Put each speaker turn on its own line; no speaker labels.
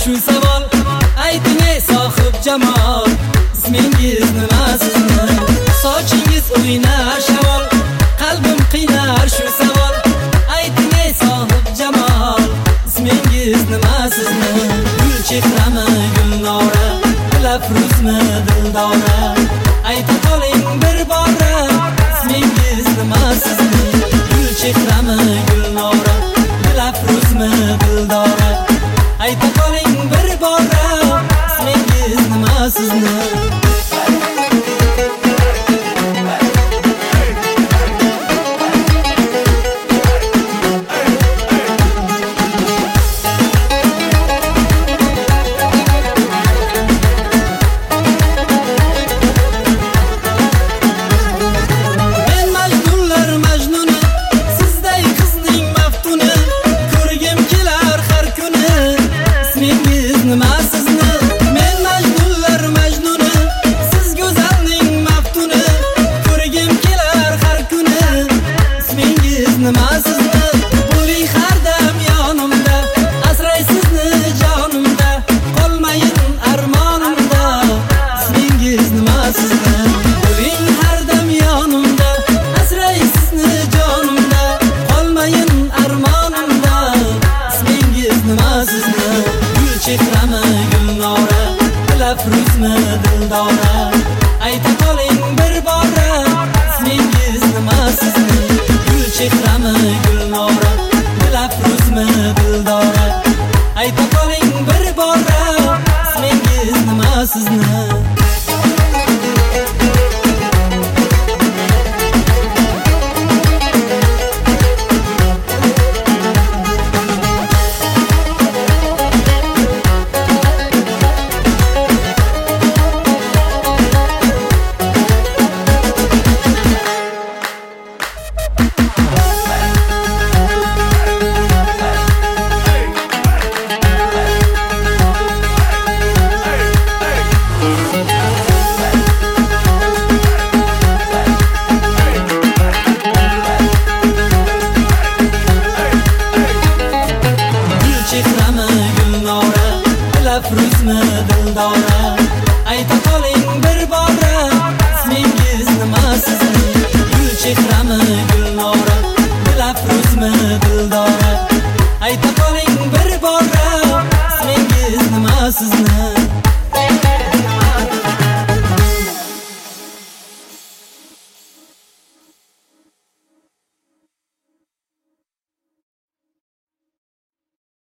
shu savol, ayting ey sohib jamol, ismingiz nima sizni? Sochingiz o'ynar shavol, qalbim qiynar shu savol, ayting ey sohib jamol, ismingiz nima sizni? Gul chehrami gulnora, dilafruzmi dildora, ayta qoling bir bora, ismingiz nima sizni? Gul chehrami gulnora, dilafruzmi dildora, ayta qoling bir bora, ismingiz nima sizni? Bo'ling har dam yonimda, asray sizni jonimda, qolmayin armonimda, ismingiz nima sizni? Bo'ling har dam yonimda, asray sizni jonimda, qolmayin armonimda, ismingiz nima sizni? Gul chehrami gulnora, dilafruzmi dildora, ayta qoling bir bora, ismingiz nima sizni? Chehrami gulnora, dilafruzmi dildora, ayta qoling bir bora, ismingiz nima sizni?